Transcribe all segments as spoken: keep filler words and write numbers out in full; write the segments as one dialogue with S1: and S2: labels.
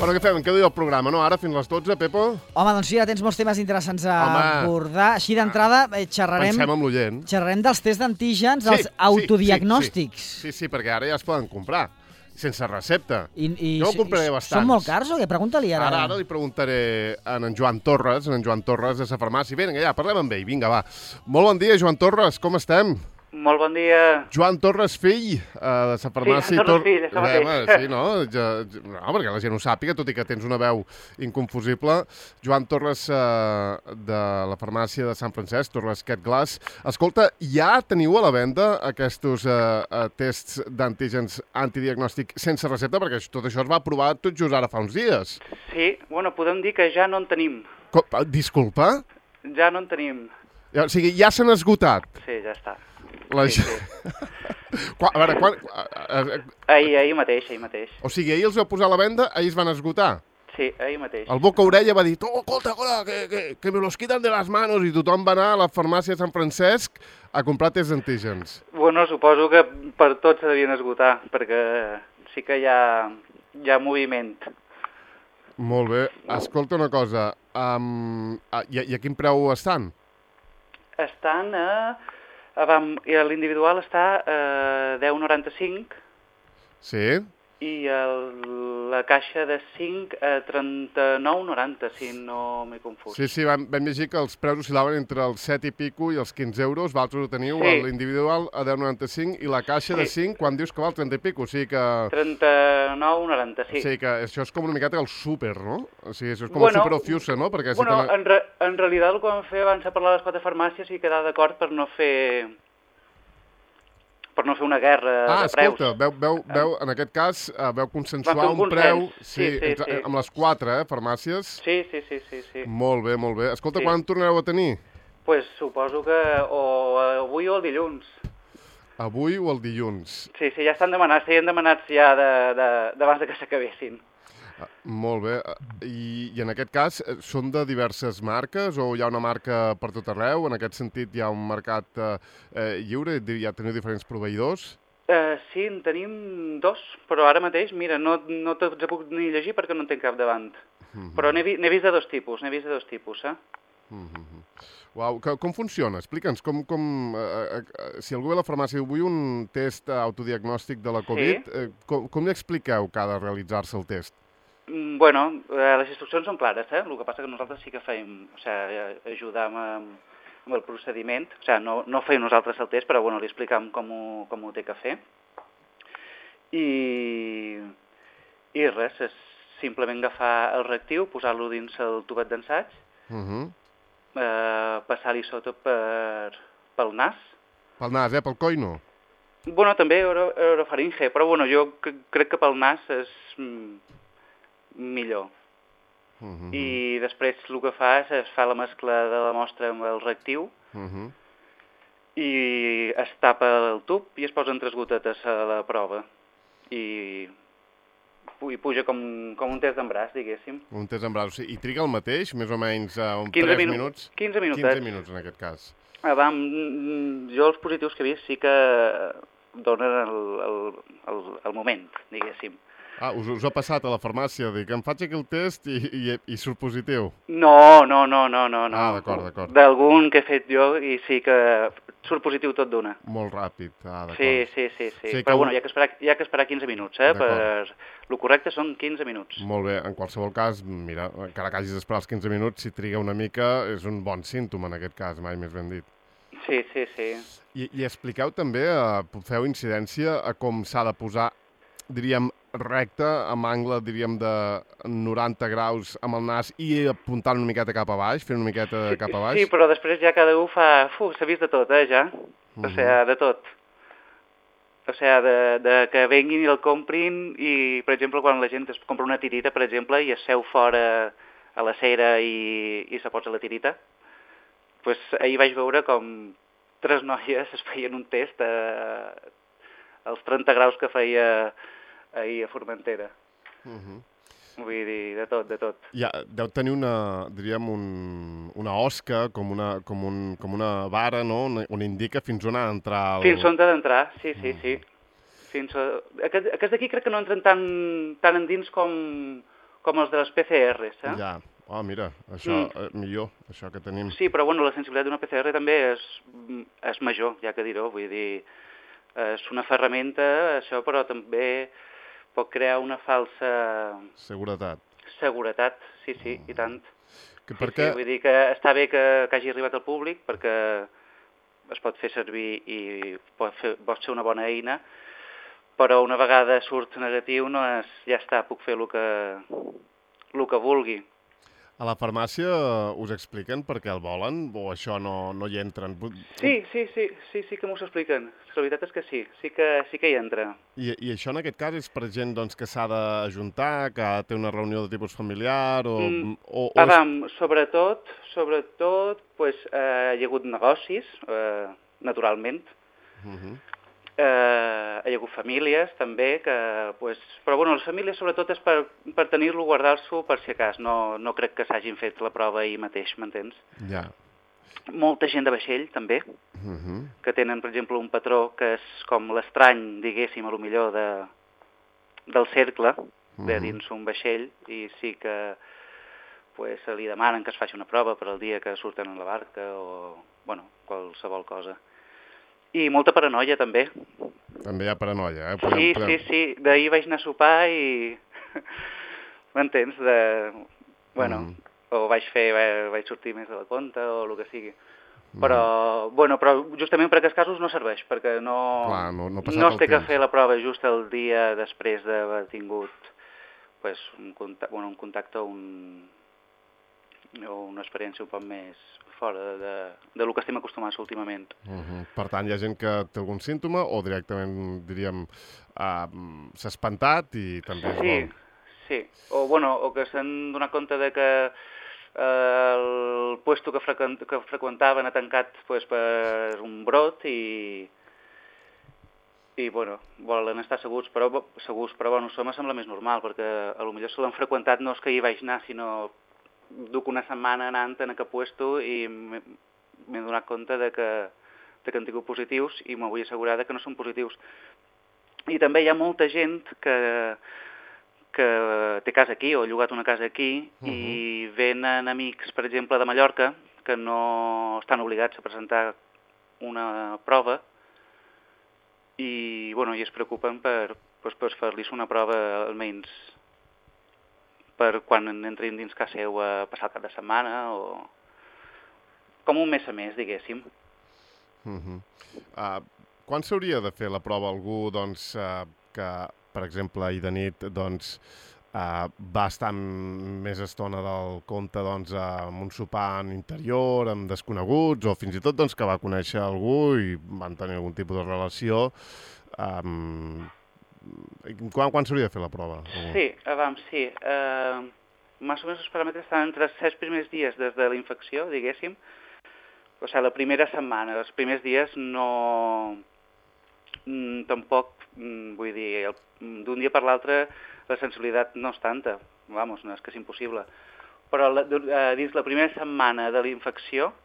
S1: Bueno, què fem? Què diu el programa, no? Ara, fins les dotze, Pepo?
S2: Home, doncs sí, ara tens molts temes interessants a
S1: Home.
S2: abordar. Així d'entrada, eh, xerrarem,
S1: Pensem amb l'oient.
S2: xerrarem dels tests d'antígens,
S1: Sí,
S2: dels
S1: sí,
S2: autodiagnòstics.
S1: Sí, sí, sí, perquè ara ja es poden comprar, sense recepta.
S2: I, i,
S1: Jo en compraré
S2: i-
S1: bastants.
S2: Són molt cars o què? Pregunta-li ara.
S1: Ara, ara li preguntaré a en Joan Torres, a en Joan Torres de la farmàcia. Vinga, ja, parlem amb ell, vinga, va. Molt bon dia, Joan Torres, com estem?
S3: Molt bon dia.
S1: Joan Torres fill, eh, de la farmàcia...
S3: Sí, Joan Torres fill, això mateix.
S1: Home, sí, no? Ja, ja, no? Perquè la gent ho sàpiga, tot i que tens una veu inconfusible. Joan Torres, eh, de la farmàcia de Sant Francesc, Torres Cat Glass. Escolta, ja teniu a la venda aquests eh, eh, tests d'antígens antidiagnòstic sense recepta? Perquè tot això es va aprovar tot just ara fa uns dies.
S3: Sí, bueno, podem dir que ja no en tenim.
S1: Com, disculpa?
S3: Ja no en tenim.
S1: Ja, o sigui, ja s'han esgotat.
S3: Sí, ja està.
S1: La...
S3: Sí,
S1: Sí,
S3: sí.
S1: a veure, quan... eh, eh,
S3: Ahir, ahir mateix, ahir mateix.
S1: O sigui, ahir els vau posar a la venda, ahir es van esgotar.
S3: Sí, ahir mateix.
S1: El boca orella va dir, oh, escolta, escolta, que, que, que me los quitan de les manos, i tothom va anar a la farmàcia de Sant Francesc a comprar tests d'antígens.
S3: Bueno, suposo que per tots se devien esgotar, perquè sí que hi ha, hi ha moviment.
S1: Molt bé. Escolta una cosa, um, i, i a quin preu estan?
S3: Estan a... a vam, i l'individual està a deu coma noranta-cinc
S1: Sí?
S3: i el, la caixa de cinc a trenta-nou coma noranta, si no m'he confús.
S1: Sí, sí, vam, vam llegir que els preus oscil·laven entre els set i pico i els quinze euros. Vosaltres ho teniu,
S3: Sí.
S1: l'individual a deu coma noranta-cinc i la caixa de
S3: Sí.
S1: cinc, quan dius que val trenta i pico. O sigui que...
S3: trenta-nou coma noranta, sí.
S1: O sigui que això és com una miqueta el súper, no? O sigui, això és com
S3: Bueno,
S1: el súper o Fiusa, no? Perquè si
S3: Bueno,
S1: te...
S3: en, re, en realitat el que vam fer abans de parlar de les quatre farmàcies i quedar d'acord per no fer per no fer una guerra
S1: Ah,
S3: de preus.
S1: escolta, veu, veu, veu, en aquest cas, uh, veu consensuar
S3: Vam fer un
S1: un preu
S3: consens.
S1: sí,
S3: Sí, sí,
S1: entre,
S3: sí.
S1: amb les quatre eh, farmàcies.
S3: Sí, sí, sí, sí, sí.
S1: Molt bé, molt bé. Escolta,
S3: Sí.
S1: quan en tornareu a tenir?
S3: Pues suposo que o avui o el dilluns.
S1: Avui o el dilluns?
S3: Sí, sí, ja estan demanats, serien demanats ja de- de- d'abans de, de que s'acabessin.
S1: Ah, molt bé. Ah, I, I en aquest cas, eh, són de diverses marques o hi ha una marca per tot arreu? En aquest sentit, hi ha un mercat eh, eh, lliure? Ja teniu diferents proveïdors?
S3: Uh, sí, en tenim dos, però ara mateix, mira, no, no tots els puc ni llegir perquè no en tinc cap davant.
S1: Mm -hmm.
S3: Però n'he vi, n'he vist de dos tipus, n'he vist de dos tipus, eh?
S1: Mm -hmm. Uau, que, com funciona? Explica'ns, com, com, eh, eh, si algú ve a la farmàcia i vull un test autodiagnòstic de la Covid,
S3: Sí.
S1: eh, com, com li expliqueu que ha de realitzar-se el test?
S3: Mm, Bueno, eh, les instruccions són clares, eh? El que passa que nosaltres sí que fem, o sigui, ajudam amb, amb el procediment, o sigui, no, no fem nosaltres el test, però bueno, li explicam com ho, com ho té que fer. I, i res, és simplement agafar el reactiu, posar-lo dins el tubet d'ensaig,
S1: Uh -huh.
S3: eh, passar-li sota per, pel nas.
S1: Pel nas, eh? Pel coll no?
S3: Bueno, també oro, orofaringe, però bueno, jo cre- crec que pel nas és mm, millor.
S1: Uh -huh.
S3: I després el que fa és es fa la mescla de la mostra amb el reactiu
S1: Uh -huh.
S3: i es tapa el tub i es posen tres gotetes a la prova. I, i puja com, com un test d'embràs, diguéssim.
S1: Un test en braç. I triga el mateix, més o menys, uh, un
S3: quinze
S1: tres
S3: minu-
S1: minuts?
S3: quinze minutets.
S1: quinze minuts, en aquest cas.
S3: Ah, va, mm, jo els positius que he vist sí que donen el, el, el, el moment, diguéssim.
S1: Ah, us, us ha passat a la farmàcia, dic, em faig aquí el test i, i, i surt positiu.
S3: No, no, no, no, no. no.
S1: Ah, d'acord, d'acord.
S3: D'algun que he fet jo i sí que surt positiu tot d'una.
S1: Molt ràpid, ah, d'acord.
S3: Sí, sí, sí, sí.
S1: Sí,
S3: Però
S1: que-
S3: bueno, hi ha que esperar, hi ha que esperar quinze minuts, eh? Per... El correcte són quinze minuts.
S1: Molt bé, en qualsevol cas, mira, encara que hagis d'esperar els quinze minuts, si triga una mica, és un bon símptoma en aquest cas, mai més ben dit.
S3: Sí, sí, sí.
S1: I, i expliqueu també, eh, feu incidència a com s'ha de posar, diríem, recte, amb angle, diríem, de noranta graus amb el nas i apuntant una miqueta cap a baix, fent una miqueta
S3: Sí,
S1: cap a baix.
S3: sí, però després ja cada un fa... Uf, s'ha vist de tot, eh, ja. O sigui, de tot. O sigui, de, de que venguin i el comprin i, per exemple, quan la gent es compra una tirita, per exemple, i es seu fora a la cera i, i se posa la tirita, pues, ahir vaig veure com tres noies es feien un test a, als trenta graus que feia ahir a Formentera.
S1: Uh -huh.
S3: Vull dir, de tot, de tot.
S1: Ja, deu tenir una, diríem, un, una osca, com una, com, un, com una vara, no?, on, on indica fins on ha d'entrar el...
S3: Fins on ha d'entrar, sí, sí, sí. Fins a... Aquest, aquest d'aquí crec que no entren tan, tan endins com, com els de les P C Rs, eh?
S1: Ja. Oh, mira, això, mm. eh, millor, això que tenim.
S3: Sí, però bueno, la sensibilitat d'una P C R també és, és major, ja que dir-ho, vull dir, és una ferramenta, això, però també pot crear una falsa...
S1: Seguretat.
S3: Seguretat, sí, sí, i tant.
S1: Que
S3: sí,
S1: perquè...
S3: sí, vull dir que està bé que, que hagi arribat al públic, perquè es pot fer servir i pot, fer, pot ser una bona eina, però una vegada surt negatiu no és, ja està, puc fer el que, el que vulgui.
S1: A la farmàcia us expliquen per què el volen o això no, no hi entren?
S3: Sí, sí, sí, sí, sí que m'ho expliquen. La veritat és que sí, sí que, sí que hi entra.
S1: I, I això en aquest cas és per gent doncs, que s'ha d'ajuntar, que té una reunió de tipus familiar o...
S3: Mm,
S1: o, o
S3: Adam, és... sobretot, sobretot pues, eh, hi ha hagut negocis, eh, naturalment. Uh -huh. Eh, hi ha hagut famílies també, que, pues, però bueno, les famílies sobretot és per, per tenir-lo, guardar-s'ho per si acas, no, no crec que s'hagin fet la prova ahir mateix, m'entens?
S1: Ja.
S3: Molta gent de vaixell també, uh -huh. que tenen per exemple un patró que és com l'estrany, diguéssim, a lo millor de, del cercle, uh -huh. de dins un vaixell, i sí que pues, se li demanen que es faci una prova per al dia que surten en la barca o bueno, qualsevol cosa. I molta paranoia, també.
S1: També hi ha paranoia, eh?
S3: Podem, sí, podem... sí, sí. D'ahir vaig anar a sopar i... M'entens? De... Bueno, mm. o vaig fer... vaig sortir més de la compte o el que sigui. Però, mm. bueno, però justament per aquests casos no serveix, perquè no...
S1: Clar, no, no,
S3: no es té que fer la prova just el dia després d'haver tingut pues, un, contacte, bueno, un contacte o, un... o una experiència un poc més... fora de, de lo que estem acostumats últimament.
S1: Uh -huh. Per tant, hi ha gent que té algun símptoma o directament, diríem, uh, s'ha espantat i també és
S3: sí,
S1: bon.
S3: Sí, o, bueno, o que s'han donat compte de que uh, el puesto que, freqüent, que freqüentaven ha tancat pues, per un brot i, i bueno, volen estar segurs, però, segurs, però bueno, això me sembla més normal, perquè a lo millor se l'han freqüentat no és que hi vaig anar, sinó duc una setmana anant en aquest puesto i m'he donat compte de que, de que han tingut positius i m'ho vull assegurar de que no són positius. I també hi ha molta gent que, que té casa aquí o ha llogat una casa aquí uh -huh. i venen amics, per exemple, de Mallorca, que no estan obligats a presentar una prova i, bueno, i es preocupen per, pues, per fer-los una prova almenys per quan entrin dins casa seu a passar el cap de setmana o com un mes a més, diguéssim.
S1: Uh -huh. uh, quan s'hauria de fer la prova algú doncs, uh, que, per exemple, ahir de nit doncs, uh, va estar més estona del compte doncs, amb un sopar en interior, amb desconeguts, o fins i tot doncs, que va conèixer algú i van tenir algun tipus de relació? Um, Quan, quan s'hauria de fer la prova?
S3: Sí, abans, sí. Uh, més o menys els paràmetres estan entre els set primers dies des de la infecció, diguéssim. O sigui, la primera setmana, els primers dies no... Mm, tampoc, mm, vull dir, d'un dia per l'altre la sensibilitat no és tanta. Vamos, no és que és impossible. Però la, uh, dins la primera setmana de la infecció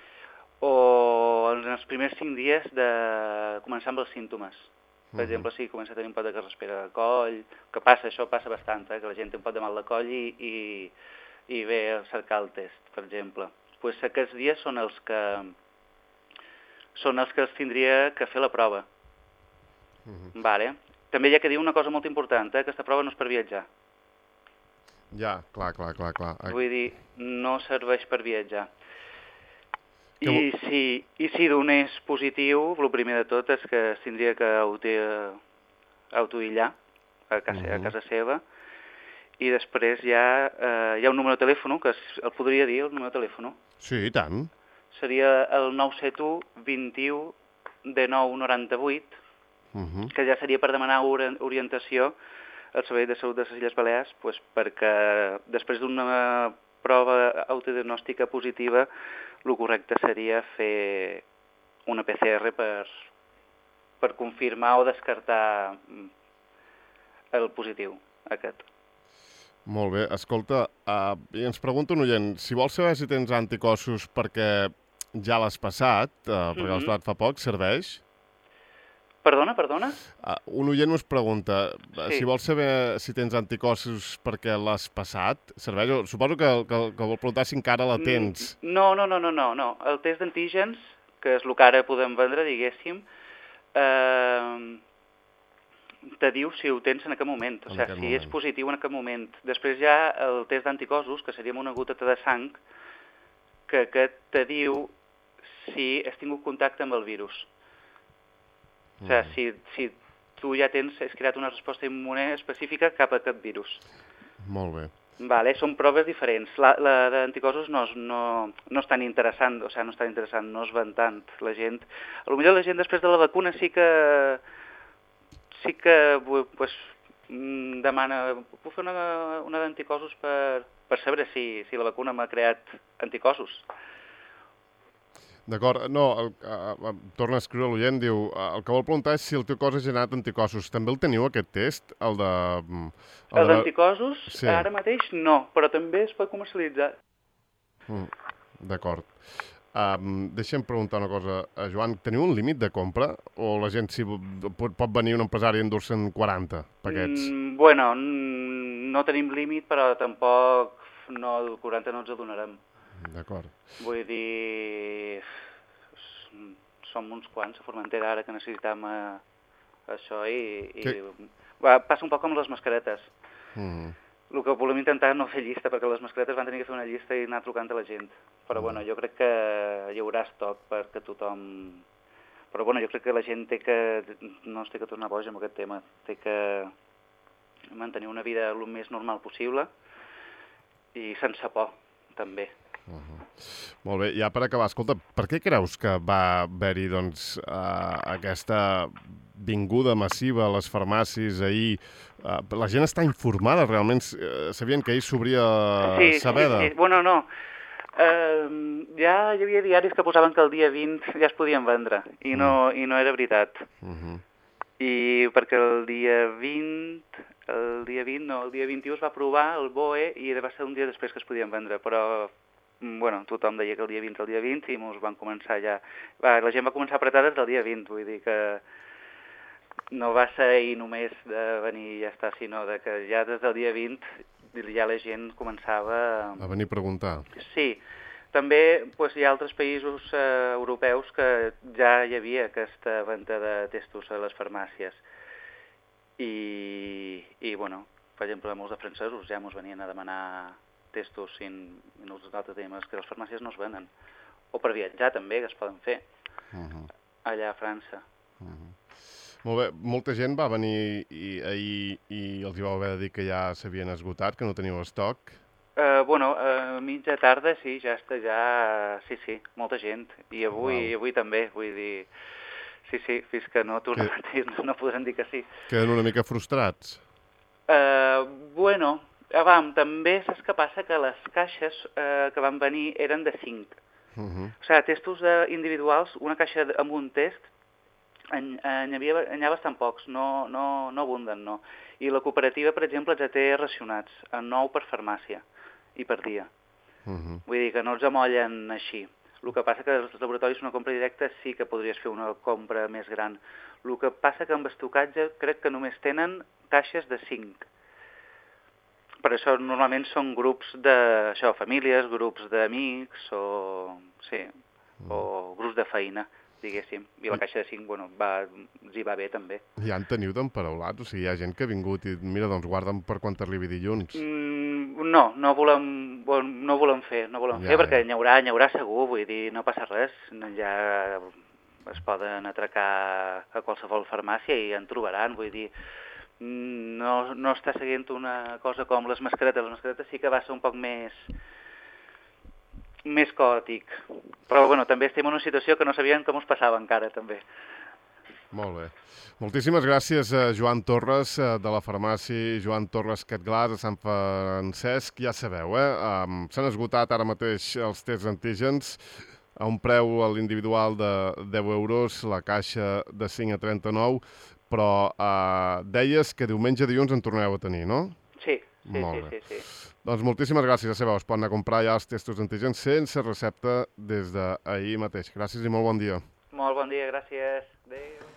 S3: o en els primers cinc dies de començar amb els símptomes. Per exemple, si comença a tenir un pot de carraspera de coll, que passa, això passa bastant, eh? Que la gent té un pot de mal de coll i, i, i ve a cercar el test, per exemple. Pues aquests dies són els que són els que es tindria que fer la prova. Uh -huh. Vale. També hi ha que dir una cosa molt important, eh? Aquesta prova no és per viatjar.
S1: Ja, clar, clar, clar, clar.
S3: Vull dir, no serveix per viatjar. I si, i si donés positiu, el primer de tot és que es tindria que autoaïllar a casa, uh -huh. a casa seva i després hi ha, eh, hi ha un número de telèfon, que es, el podria dir, el número de telèfon.
S1: Sí, i tant.
S3: Seria el nou set u vint-i-u dinou noranta-vuit, uh -huh. que ja seria per demanar orientació al Servei de Salut de les Illes Balears, pues, perquè després d'una prova autodiagnòstica positiva el correcte seria fer una P C R per, per confirmar o descartar el positiu aquest.
S1: Molt bé. Escolta, uh, ens pregunta un oient, si vols saber si tens anticossos perquè ja l'has passat, uh, perquè mm-hmm. l'has passat fa poc, serveix?
S3: Perdona, perdona?
S1: Uh, un oient us pregunta,
S3: Sí.
S1: si vols saber si tens anticossos perquè l'has passat, serveix? O suposo que, que, que vol preguntar si encara la tens.
S3: Mm, No, no, no, no, no, no. El test d'antígens, que és el que ara podem vendre, diguéssim, eh, te diu si ho tens en aquest moment, o
S1: En
S3: sigui,
S1: aquest
S3: si
S1: moment.
S3: és positiu en aquest moment. Després hi ha el test d'anticossos, que seria amb una goteta de sang, que aquest te diu si has tingut contacte amb el virus. O sigui,
S1: Mm.
S3: si, si tu ja tens, has creat una resposta immune específica cap a aquest virus.
S1: Molt bé.
S3: Vale, són proves diferents. La, la d'anticossos no, és- no, no és tan interessant, o sigui, no és tan interessant, no es van tant. La gent, potser la gent després de la vacuna sí que sí que pues, mm, demana, puc fer una, una d'anticossos per, per saber si, si la vacuna m'ha creat anticossos.
S1: D'acord, no, el, uh, torna a escriure l'oient, diu, uh, el que vol preguntar és si el teu cos ha generat anticossos. També el teniu, aquest test? El de... mm,
S3: El
S1: de-
S3: d'anticossos,
S1: Sí.
S3: ara mateix no, però també es pot comercialitzar.
S1: Mm, D'acord. Um, deixa'm preguntar una cosa. Uh, Joan, teniu un límit de compra? O la gent si pot, pot venir un empresari i endur-se'n quaranta paquets?
S3: Mm, bueno, mm, no tenim límit, però tampoc no, el quaranta no ens adonarem.
S1: D'acord.
S3: Vull dir, s- som uns quants a Formentera ara que necessitam eh, això i, i
S1: Que-
S3: va, passa un poc amb les mascaretes.
S1: Mm.
S3: El que volem intentar no fer llista, perquè les mascaretes van tenir que fer una llista i anar trucant a la gent. Però bueno, jo crec que hi haurà estoc perquè tothom... Però bueno, jo crec que la gent té que... no es té que tornar boja amb aquest tema. Té que mantenir una vida el més normal possible i sense por, també.
S1: Molt bé, ja per acabar, escolta, per què creus que va haver-hi doncs, uh, aquesta vinguda massiva a les farmàcies ahir? Uh, la gent està informada, realment uh, sabien que ahir s'obria
S3: Sí,
S1: Saveda?
S3: sí, sí. Bueno, no. Uh, ja hi havia diaris que posaven que el dia vint ja es podien vendre, i no, i no era veritat.
S1: Uh -huh.
S3: I perquè el dia vint, el dia vint, no, el dia vint-i-u es va aprovar el B O E i va ser un dia després que es podien vendre, però mm, bueno, tothom deia que el dia vint el dia vint i ens van començar ja... Va, la gent va començar a apretar des del dia vint, vull dir que no va ser ahir només de venir i ja està, sinó de que ja des del dia vint ja la gent començava...
S1: A venir a preguntar.
S3: Sí, també doncs, hi ha altres països eh, europeus que ja hi havia aquesta venda de testos a les farmàcies. I, i bueno, per exemple, molts de francesos ja ens venien a demanar testos i, i nosaltres dèiem que les farmàcies no es venen. O per viatjar també, que es poden fer
S1: Uh -huh.
S3: allà a França.
S1: Uh -huh. Molt bé, molta gent va venir i, ahir i els hi vau haver de dir que ja s'havien esgotat, que no teniu estoc.
S3: Uh, bueno, a uh, mitja tarda sí, ja està, ja... Sí, sí, molta gent. I avui,
S1: Wow.
S3: i avui també, vull dir... Sí, sí, fins que no tornem a dir, no podran dir que sí.
S1: Queden una mica frustrats.
S3: Uh, bueno, avam, també saps què passa? Que les caixes uh, que van venir eren de cinc.
S1: Uh -huh.
S3: O sigui, testos uh, individuals, una caixa de, amb un test, en, en, hi havia, en hi ha bastant pocs, no, no, no abunden, no. I la cooperativa, per exemple, ja té racionats, a nou per farmàcia i per dia.
S1: Uh -huh.
S3: Vull dir que no els amollen així. El que passa que els laboratoris una compra directa sí que podries fer una compra més gran. El que passa que amb estocatge crec que només tenen caixes de cinc. Per això normalment són grups de, això, famílies, grups d'amics o, sí, o grups de feina, diguéssim. I la caixa de cinc, bueno, va, els hi va bé també.
S1: Ja en teniu d'emparaulats? O sigui, hi ha gent que ha vingut i mira, doncs guarda'm per quan t'arribi dilluns.
S3: Mm, no, no volem, bon, no volem fer, no volem
S1: Ja,
S3: fer, perquè
S1: ja.
S3: n'hi haurà, n'hi haurà segur, vull dir, no passa res, ja es poden atracar a qualsevol farmàcia i en trobaran, vull dir, no, no està seguint una cosa com les mascaretes, les mascaretes sí que va ser un poc més més caòtic, però bueno, també estem en una situació que no sabíem com us passava encara, també.
S1: Molt bé. Moltíssimes gràcies a Joan Torres, eh, de la farmàcia Joan Torres Catglàs a Sant Francesc. Ja sabeu, eh? Um, s'han esgotat ara mateix els tests antígens a un preu a l'individual de deu euros, la caixa de cinc a trenta-nou, però eh, deies que diumenge a dilluns en torneu a tenir, no?
S3: Sí, sí,
S1: Molt
S3: sí,
S1: bé.
S3: sí, sí.
S1: Doncs moltíssimes gràcies, ja sabeu, es poden anar a comprar ja els testos antígens sense recepta des d'ahir mateix. Gràcies i molt bon dia.
S3: Molt bon dia, gràcies. Adéu.